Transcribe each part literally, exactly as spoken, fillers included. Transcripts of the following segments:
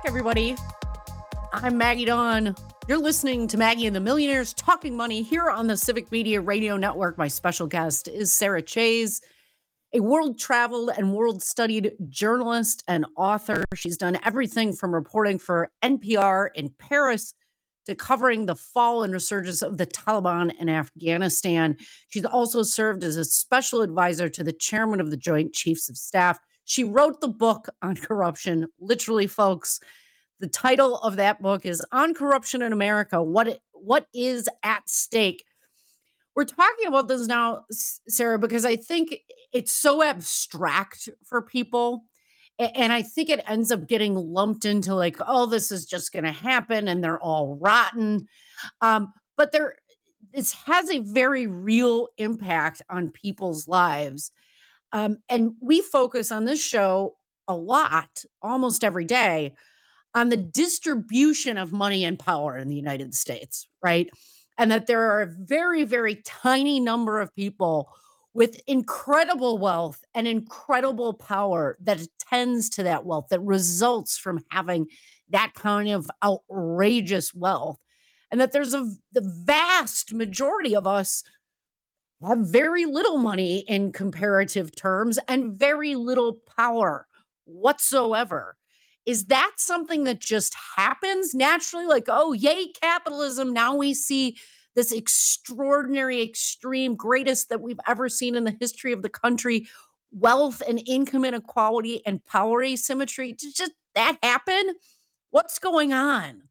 everybody. I'm Maggie Dawn. You're listening to Maggie and the Millionaires Talking Money here on the Civic Media Radio Network. My special guest is Sarah Chayes, a world-traveled and world-studied journalist and author. She's done everything from reporting for N P R in Paris to covering the fall and resurgence of the Taliban in Afghanistan. She's also served as a special advisor to the chairman of the Joint Chiefs of Staff. She wrote the book on corruption. Literally, folks, the title of that book is On Corruption in America, What it, What is at Stake. We're talking about this now, Sarah, because I think it's so abstract for people. And I think it ends up getting lumped into like, oh, this is just going to happen and they're all rotten. Um, but there, this has a very real impact on people's lives. Um, and we focus on this show a lot, almost every day, on the distribution of money and power in the United States, right? And that there are a very, very tiny number of people with incredible wealth and incredible power that attends to that wealth, that results from having that kind of outrageous wealth. And that there's a the vast majority of us have very little money in comparative terms and very little power whatsoever. Is that something that just happens naturally? Like, oh, yay, capitalism. Now we see this extraordinary, extreme, greatest that we've ever seen in the history of the country, wealth and income inequality and power asymmetry. Did just that happen? What's going on?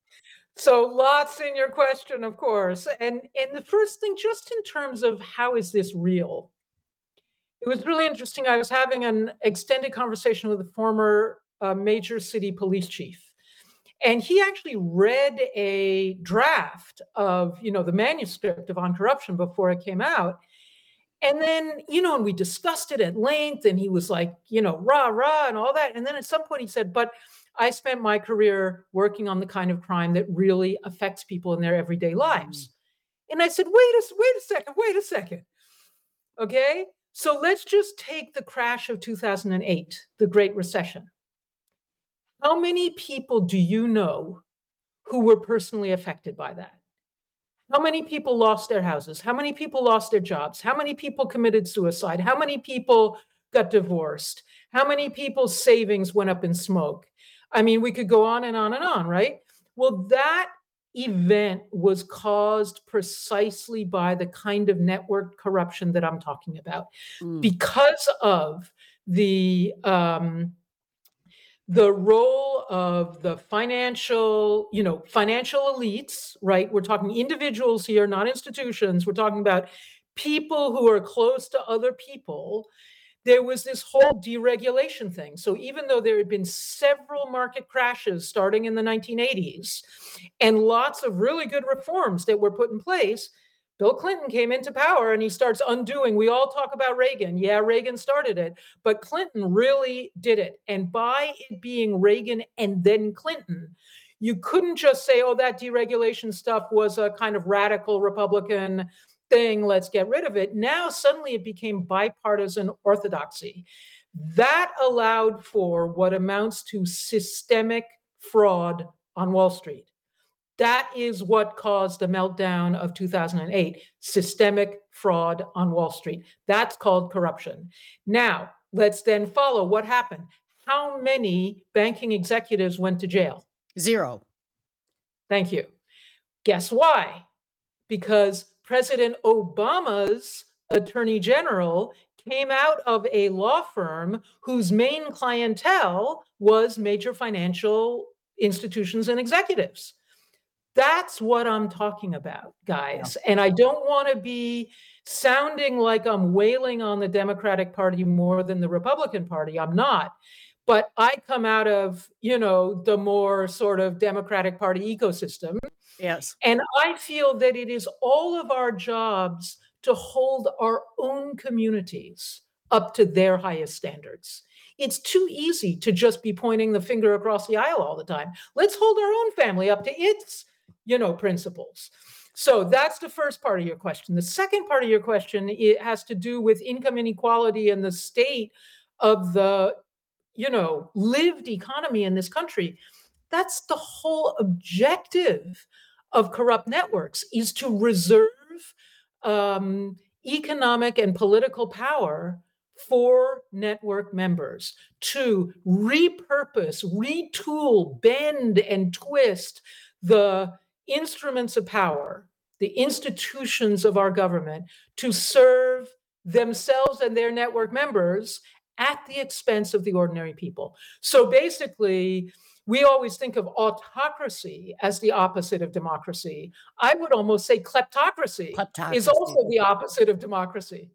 So lots in your question, of course. And, and the first thing, just in terms of how is this real? It was really interesting. I was having an extended conversation with a former uh, major city police chief. And he actually read a draft of, you know, the manuscript of On Corruption before it came out. And then, you know, and we discussed it at length and he was like, you know, rah, rah, and all that. And then at some point he said, but I spent my career working on the kind of crime that really affects people in their everyday lives. Mm-hmm. And I said, wait a, wait a second, wait a second. Okay. So let's just take the crash of two thousand eight, the Great Recession. How many people do you know who were personally affected by that? How many people lost their houses? How many people lost their jobs? How many people committed suicide? How many people got divorced? How many people's savings went up in smoke? I mean, we could go on and on and on, right? Well, that event was caused precisely by the kind of network corruption that I'm talking about, mm. because of the um, the role of the financial, you know, financial elites, right? We're talking individuals here, not institutions. We're talking about people who are close to other people. There was this whole deregulation thing. So even though there had been several market crashes starting in the nineteen eighties and lots of really good reforms that were put in place, Bill Clinton came into power and he starts undoing. We all talk about Reagan. Yeah, Reagan started it, but Clinton really did it. And by it being Reagan and then Clinton, you couldn't just say, oh, that deregulation stuff was a kind of radical Republican thing, let's get rid of it. Now suddenly it became bipartisan orthodoxy. That allowed for what amounts to systemic fraud on Wall Street. That is what caused the meltdown of two thousand eight, systemic fraud on Wall Street. That's called corruption. Now, let's then follow what happened. How many banking executives went to jail? Zero. Thank you. Guess why? Because President Obama's attorney general came out of a law firm whose main clientele was major financial institutions and executives. That's what I'm talking about, guys. Yeah. And I don't want to be sounding like I'm wailing on the Democratic Party more than the Republican Party. I'm not. But I come out of, you know, the more sort of Democratic Party ecosystem. Yes. And I feel that it is all of our jobs to hold our own communities up to their highest standards. It's too easy to just be pointing the finger across the aisle all the time. Let's hold our own family up to its, you know, principles. So that's the first part of your question. The second part of your question, it has to do with income inequality and the state of the, you know, lived economy in this country. That's the whole objective of corrupt networks, is to reserve um, economic and political power for network members, to repurpose, retool, bend, and twist the instruments of power, the institutions of our government, to serve themselves and their network members at the expense of the ordinary people. So basically, we always think of autocracy as the opposite of democracy. I would almost say kleptocracy is Kleptocracy. also the opposite of democracy.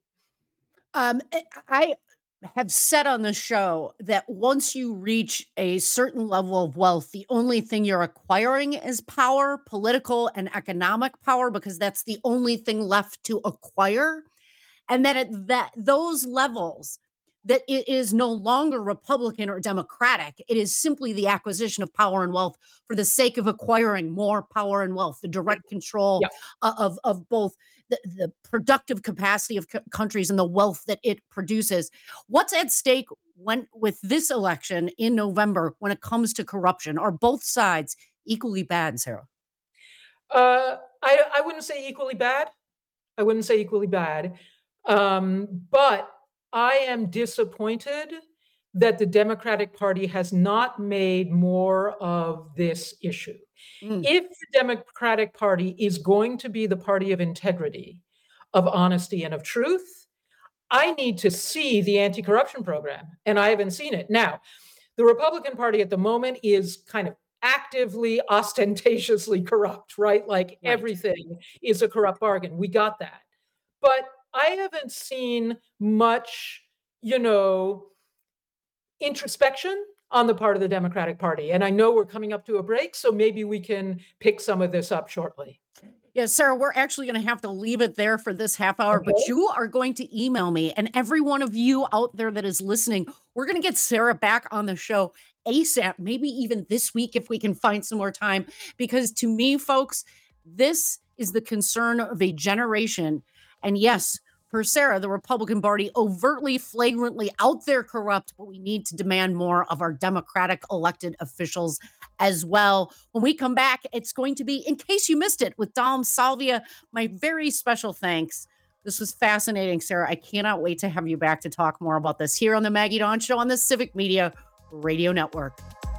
Um, eh, I have said on the show that once you reach a certain level of wealth, the only thing you're acquiring is power, political and economic power, because that's the only thing left to acquire. And that at that those levels, that it is no longer Republican or Democratic. It is simply the acquisition of power and wealth for the sake of acquiring more power and wealth, the direct control Yeah. o- of, of both the, the productive capacity of co- countries and the wealth that it produces. What's at stake when with this election in November when it comes to corruption? Are both sides equally bad, Sarah? Uh, I, I wouldn't say equally bad. I wouldn't say equally bad. Um, but I am disappointed that the Democratic Party has not made more of this issue. Mm, If the Democratic Party is going to be the party of integrity, of honesty, and of truth, I need to see the anti corruption program, and I haven't seen it. Now, the Republican Party at the moment is kind of actively, ostentatiously corrupt, right? Like right. everything is a corrupt bargain. We got that. But I haven't seen much, you know, introspection on the part of the Democratic Party. And I know we're coming up to a break, so maybe we can pick some of this up shortly. Yeah, Sarah, we're actually going to have to leave it there for this half hour, but Okay. you are going to email me, and every one of you out there that is listening, we're going to get Sarah back on the show ASAP, maybe even this week if we can find some more time. Because to me, folks, this is the concern of a generation. And yes, for Sarah, the Republican Party overtly, flagrantly out there corrupt, but we need to demand more of our Democratic elected officials as well. When we come back, it's going to be In Case You Missed It with Dom Salvia. My very special thanks. This was fascinating, Sarah. I cannot wait to have you back to talk more about this here on the Maggie Dawn Show on the Civic Media Radio Network.